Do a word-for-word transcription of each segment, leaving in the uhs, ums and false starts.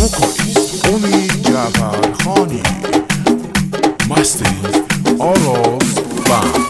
vocalist Omid Jafarkhani, mastering Aros Band.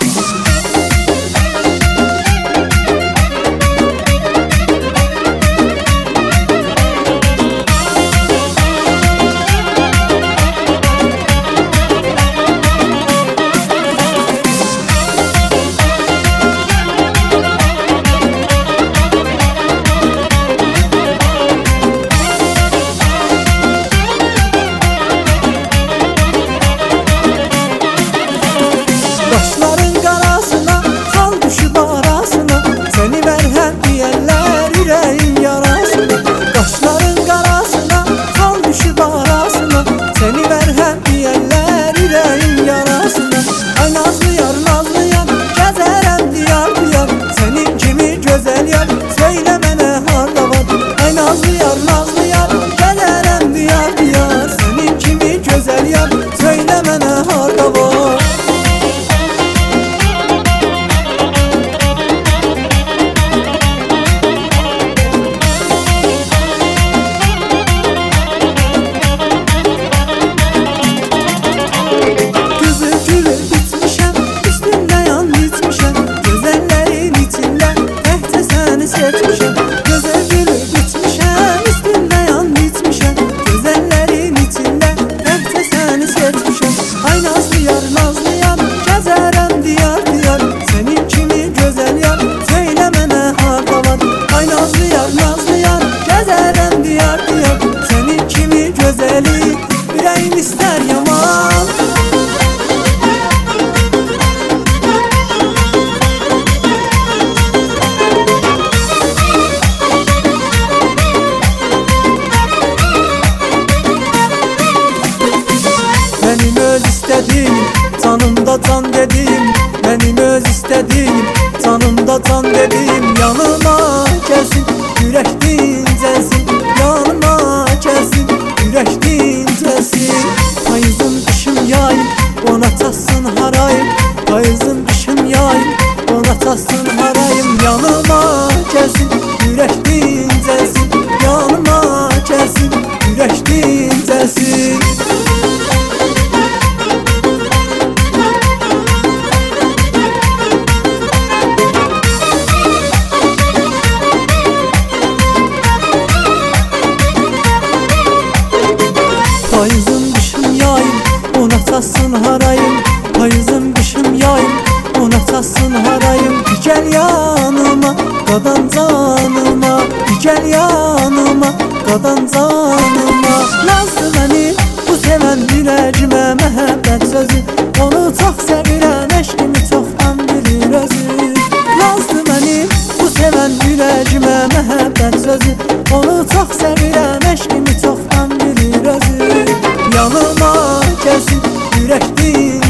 Daşların qarasına, xal düşüb arasına, seni vərhəm deyərlər ürəyin yarasına. Daşların qarasına, xal düşüb arasına, seni vərhəm deyərlər ürəyin yarasına. Ay nazlı yar, nazlı yar, gəzərəm diyar diyar, senin kimi gözəl yar, söylə mənə harda var. Ay nazlı yar, nazlı yar, gəzərəm diyar diyar, senin kimi gözəl yar, söylə mənə harda var. Ay nazlı yar, nazlı yar, gəzərəm diyar diyar, senin kimi gözəl yar, söylə mənə harda var. Ay nazlı yar, nazlı yar, gəzərəm diyar diyar, senin kimi gözəli ürəyim istər yaman. Benim öz istediğim, canımda can dediğim, benim öz istediğim, canımda can dediğim, yanıma gelsin, yürek dincelsin, yanıma gelsin, yürek dincelsin. Payızın kışım yayım, ona tassın harayım, payızın kışım yayım, ona tassın harayım, yanıma gelsin, yürek dincelsin, yanıma gelsin, yürek dincelsin. Payızın kışım yayım, ona tassın harayım, payızın kışım yayım, ona tassın harayım. Bir gel yanıma, qadan canıma, bir gel yanıma, qadan canıma. Nazlı məni bu sevən ürəcimə məhəbbət sözü, onu çox sevirəm, eşqimi çoxdan bilir özü. Nazlı məni bu sevən ürəcimə məhəbbət sözü, onu çox sevirəm, eşqimi çoxdan bilir özü. Yanıma gelsin, yürek değil.